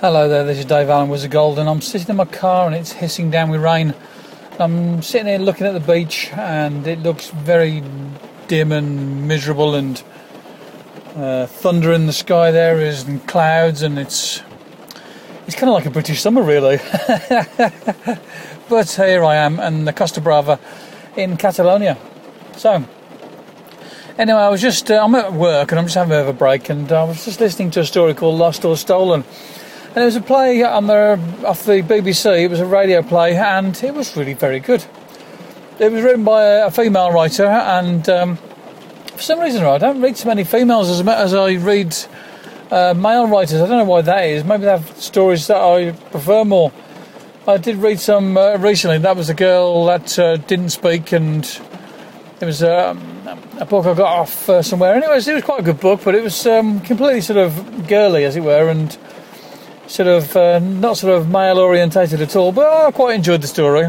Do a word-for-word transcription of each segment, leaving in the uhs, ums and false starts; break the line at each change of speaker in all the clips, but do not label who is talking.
Hello there, this is Dave Allen, Wizard Gold, and I'm sitting in my car and it's hissing down with rain. I'm sitting here looking at the beach and it looks very dim and miserable, and uh, thunder in the sky there is, and clouds, and it's it's kind of like a British summer really. But here I am in the Costa Brava in Catalonia. So anyway, I was just uh, I'm at work and I'm just having a bit of a break, and I was just listening to a story called Lost or Stolen. And it was a play on the, off the B B C. It was a radio play, and it was really very good. It was written by a, a female writer, and um, for some reason I don't read so many females as, as I read uh, male writers. I don't know why that is. Maybe they have stories that I prefer more. I did read some uh, recently. That was a girl that uh, didn't speak, and it was um, a book I got off uh, somewhere. Anyways, it was quite a good book, but it was um, completely sort of girly, as it were, and sort of uh, not sort of male orientated at all, but I quite enjoyed the story.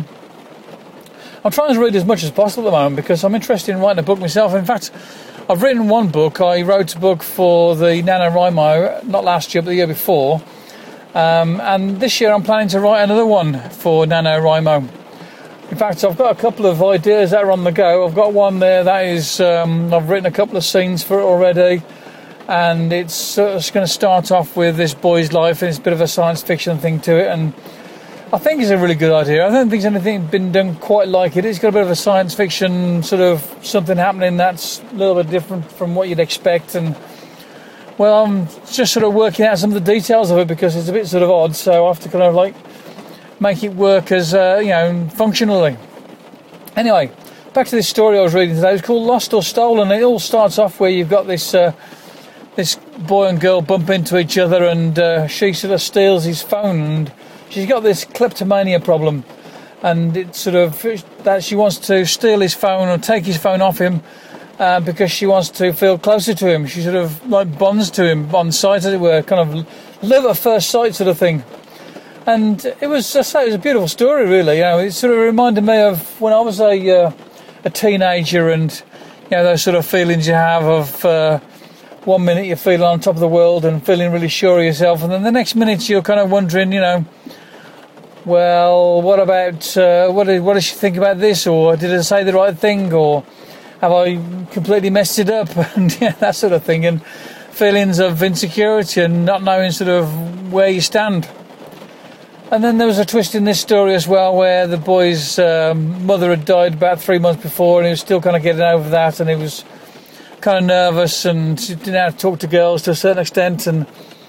I'm trying to read as much as possible at the moment because I'm interested in writing a book myself. In fact, I've written one book. I wrote a book for the NaNoWriMo, not last year but the year before, um, and this year I'm planning to write another one for NaNoWriMo. In fact, I've got a couple of ideas that are on the go. I've got one there that is um, I've written a couple of scenes for it already. And it's, uh, it's going to start off with this boy's life, and it's a bit of a science fiction thing to it, and I think it's a really good idea. I don't think there's anything been done quite like it. It's got a bit of a science fiction sort of something happening that's a little bit different from what you'd expect, and well, I'm just sort of working out some of the details of it because it's a bit sort of odd, so I have to kind of like make it work as uh, you know, functionally. Anyway, back to this story I was reading today. It's called Lost or Stolen. It all starts off where you've got this uh, this boy and girl bump into each other, and uh, she sort of steals his phone, and she's got this kleptomania problem, and it's sort of that she wants to steal his phone or take his phone off him uh, because she wants to feel closer to him. She sort of like bonds to him on sight, as it were, kind of love at first sight sort of thing. And it was, I say, it was a beautiful story, really. You know, it sort of reminded me of when I was a uh, a teenager, and you know, those sort of feelings you have of Uh, one minute you're feeling on top of the world and feeling really sure of yourself, and then the next minute you're kind of wondering, you know, well, what about, uh, what, did, what does she think about this, or did I say the right thing, or have I completely messed it up, and yeah, that sort of thing, and feelings of insecurity and not knowing sort of where you stand. And then there was a twist in this story as well, where the boy's um, mother had died about three months before, and he was still kind of getting over that, and he was kind of nervous, and she didn't know how to talk to girls to a certain extent, and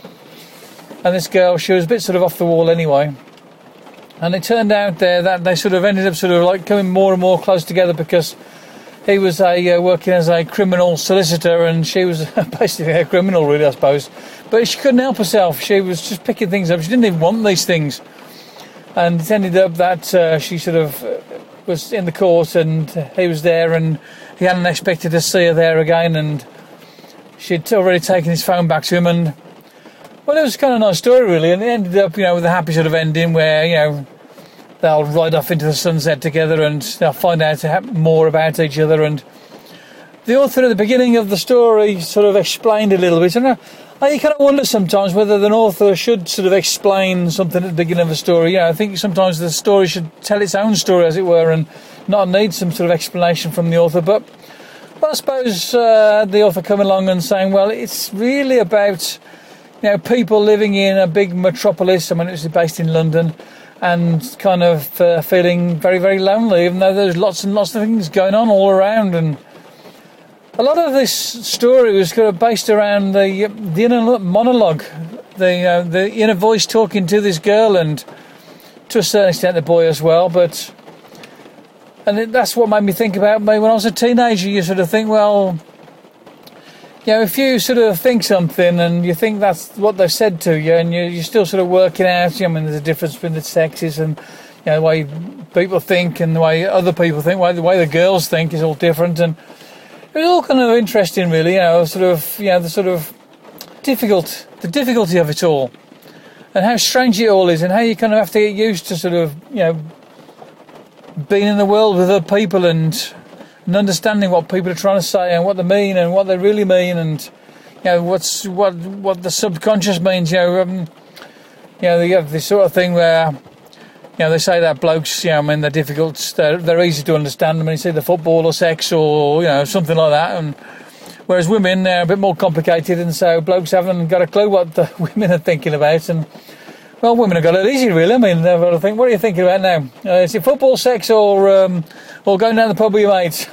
and this girl, she was a bit sort of off the wall anyway, and it turned out there that they sort of ended up sort of like coming more and more close together because he was a uh, working as a criminal solicitor, and she was basically a criminal really, I suppose, but she couldn't help herself. She was just picking things up. She didn't even want these things, and it ended up that uh, she sort of uh, was in the court, and he was there, and he hadn't expected to see her there again, and she'd already taken his phone back to him, and well, it was kind of a nice story really, and it ended up, you know, with a happy sort of ending where, you know, they'll ride off into the sunset together, and they'll find out more about each other. And the author at the beginning of the story sort of explained a little bit, and I, I kind of wonder sometimes whether an author should sort of explain something at the beginning of a story. You know, I think sometimes the story should tell its own story, as it were, and not need some sort of explanation from the author. But, but I suppose uh, the author come along and saying, well, it's really about, you know, people living in a big metropolis. I mean, it's based in London, and kind of uh, feeling very, very lonely, even though there's lots and lots of things going on all around. And a lot of this story was kind of based around the the inner monologue, the uh, the inner voice talking to this girl, and to a certain extent the boy as well. But and it, that's what made me think about me when I was a teenager. You sort of think, well, you know, if you sort of think something and you think that's what they've said to you, and you, you're still sort of working out, I mean, there's a difference between the sexes, and you know, the way people think and the way other people think, the way the girls think is all different, and it was all kind of interesting, really. You know, sort of, you know, the sort of difficult, the difficulty of it all, and how strange it all is, and how you kind of have to get used to sort of, you know, being in the world with other people, and, and understanding what people are trying to say and what they mean and what they really mean, and you know what's what what the subconscious means. You know, um, you you know, you have this sort of thing where, you know, they say that blokes, you know, I mean, they're difficult, they're, they're easy to understand when you see the football or sex or, you know, something like that. And whereas women, they're a bit more complicated, and so blokes haven't got a clue what the women are thinking about. And, well, women have got it easy, really. I mean, they've got to think, what are you thinking about now? Uh, is it football, sex, or um, or going down the pub with your mates?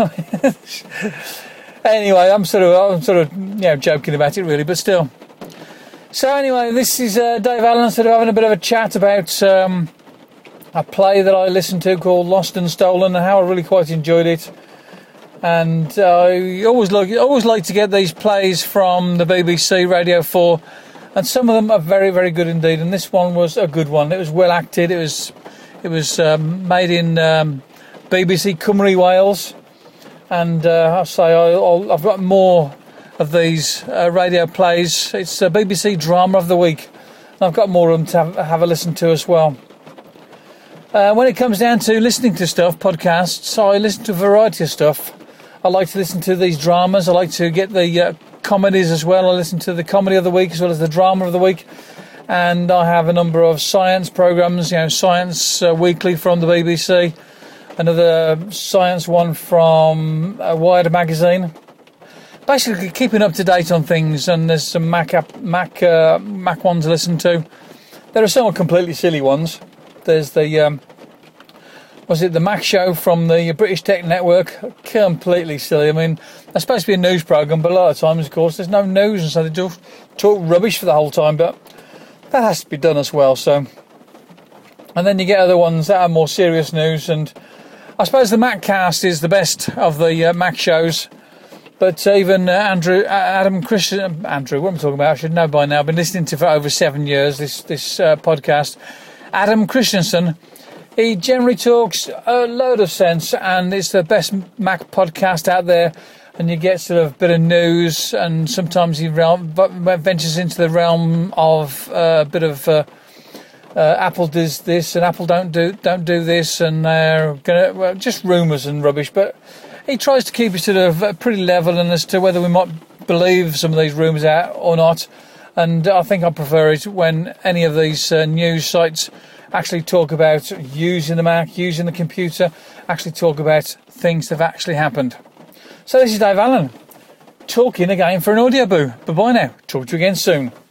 Anyway, I'm sort of, I'm sort of, you know, joking about it, really, but still. So anyway, this is uh, Dave Allen, sort of having a bit of a chat about um, a play that I listened to called Lost and Stolen, and how I really quite enjoyed it. And I always like, always like to get these plays from the B B C Radio four, and some of them are very, very good indeed. And this one was a good one. It was well acted. It was, it was um, made in um, B B C Cymru, Wales, and uh, I say I, I'll, I've got more of these uh, radio plays. It's a B B C Drama of the Week, and I've got more of them to have, have a listen to as well. Uh, when it comes down to listening to stuff, podcasts, I listen to a variety of stuff. I like to listen to these dramas. I like to get the uh, comedies as well. I listen to the comedy of the week as well as the drama of the week. And I have a number of science programmes, you know, Science uh, Weekly from the B B C, another science one from uh, Wired magazine. Basically keeping up to date on things, and there's some Mac app, Mac uh, Mac ones to listen to. There are some completely silly ones. There's the um, was it the Mac Show from the British Tech Network? Completely silly. I mean, that's supposed to be a news programme, but a lot of times, of course, there's no news, and so they just talk rubbish for the whole time. But that has to be done as well. So, and then you get other ones that are more serious news, and I suppose the Maccast is the best of the uh, Mac shows. But even uh, Andrew, uh, Adam Christian, Andrew, what am I talking about? I should know by now. I've been listening to for over seven years, this this uh, podcast. Adam Christensen, he generally talks a load of sense, and it's the best Mac podcast out there. And you get sort of a bit of news, and sometimes he realm, ventures into the realm of uh, a bit of uh, uh, Apple does this and Apple don't do don't do this, and they're gonna well, just rumours and rubbish. But he tries to keep it sort of pretty level, and as to whether we might believe some of these rumours out or not. And I think I prefer it when any of these uh, news sites actually talk about using the Mac, using the computer, actually talk about things that have actually happened. So this is Dave Allen, talking again for an audio boo. Bye-bye now. Talk to you again soon.